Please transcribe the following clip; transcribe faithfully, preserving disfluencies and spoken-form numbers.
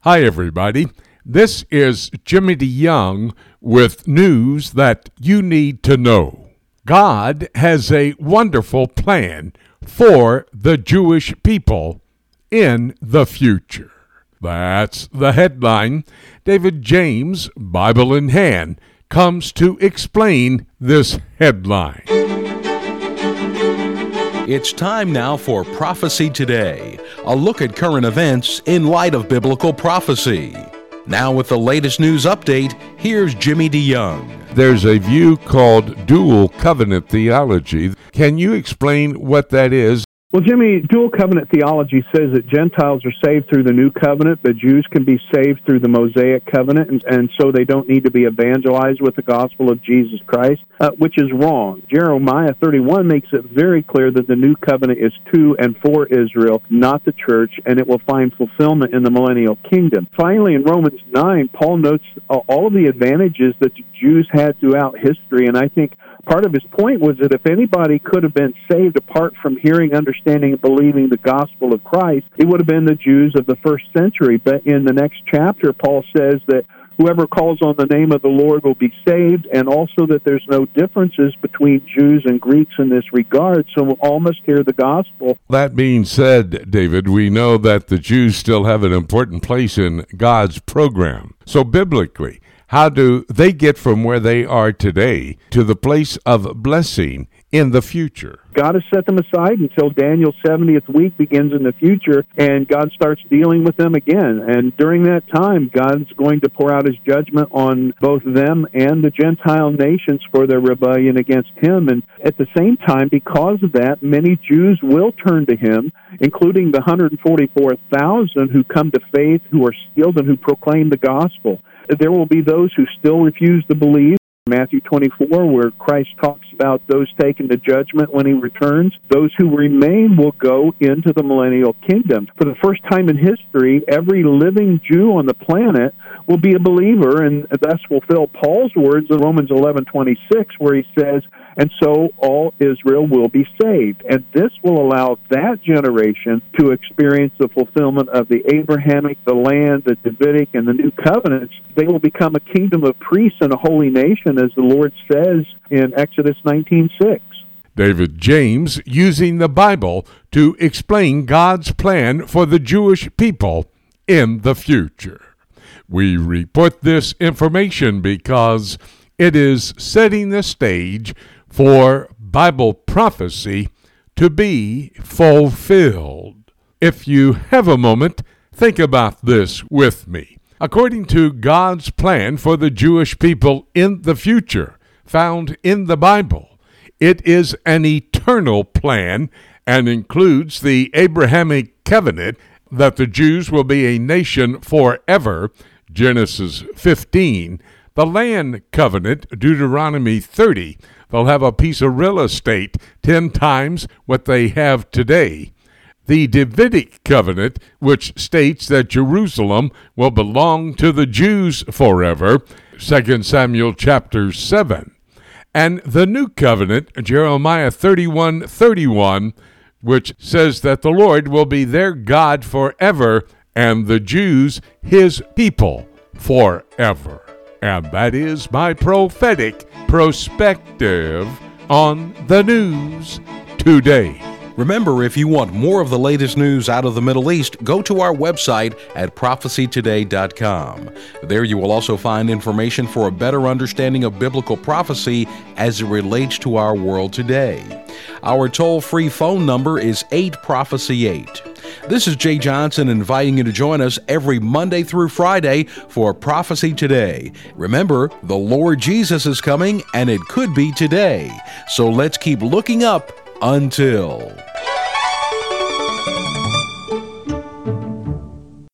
Hi, everybody. This is Jimmy DeYoung with news that you need to know. God has a wonderful plan for the Jewish people in the future. That's the headline. David James, Bible in hand, comes to explain this headline. It's time now for Prophecy Today, a look at current events in light of biblical prophecy. Now with the latest news update, here's Jimmy DeYoung. There's a view called dual covenant theology. Can you explain what that is? Well, Jimmy, dual covenant theology says that Gentiles are saved through the new covenant, but Jews can be saved through the Mosaic covenant, and, and so they don't need to be evangelized with the gospel of Jesus Christ, uh, which is wrong. Jeremiah thirty-one makes it very clear that the new covenant is to and for Israel, not the church, and it will find fulfillment in the millennial kingdom. Finally, in Romans nine, Paul notes uh, all of the advantages that the Jews had throughout history, and I think part of his point was that if anybody could have been saved apart from hearing, understanding, and believing the gospel of Christ, it would have been the Jews of the first century. But in the next chapter, Paul says that whoever calls on the name of the Lord will be saved, and also that there's no differences between Jews and Greeks in this regard, so all must hear the gospel. That being said, David, we know that the Jews still have an important place in God's program. So biblically, how do they get from where they are today to the place of blessing in the future? God has set them aside until Daniel's seventieth week begins in the future, and God starts dealing with them again. And during that time, God's going to pour out his judgment on both them and the Gentile nations for their rebellion against him. And at the same time, because of that, many Jews will turn to him, including the one hundred forty-four thousand who come to faith, who are sealed, and who proclaim the gospel. There will be those who still refuse to believe. Matthew twenty-four, where Christ talks about those taken to judgment when he returns. Those who remain will go into the millennial kingdom. For the first time in history, every living Jew on the planet will be a believer, and thus fulfill Paul's words in Romans eleven twenty-six, where he says, and so all Israel will be saved. And this will allow that generation to experience the fulfillment of the Abrahamic, the land, the Davidic, and the new covenants. They will become a kingdom of priests and a holy nation, as the Lord says in Exodus nineteen six. David James using the Bible to explain God's plan for the Jewish people in the future. We report this information because it is setting the stage for Bible prophecy to be fulfilled. If you have a moment, think about this with me. According to God's plan for the Jewish people in the future, found in the Bible, it is an eternal plan and includes the Abrahamic covenant that the Jews will be a nation forever, Genesis fifteen, the land covenant, Deuteronomy thirty, they'll have a piece of real estate ten times what they have today. The Davidic covenant, which states that Jerusalem will belong to the Jews forever, Second Samuel chapter seven. And the new covenant, Jeremiah thirty-one thirty-one, which says that the Lord will be their God forever, and the Jews his people forever. And that is my prophetic perspective on the news today. Remember, if you want more of the latest news out of the Middle East, go to our website at prophecy today dot com. There you will also find information for a better understanding of biblical prophecy as it relates to our world today. Our toll-free phone number is eight prophecy eight. This is Jay Johnson inviting you to join us every Monday through Friday for Prophecy Today. Remember, the Lord Jesus is coming, and it could be today. So let's keep looking up until...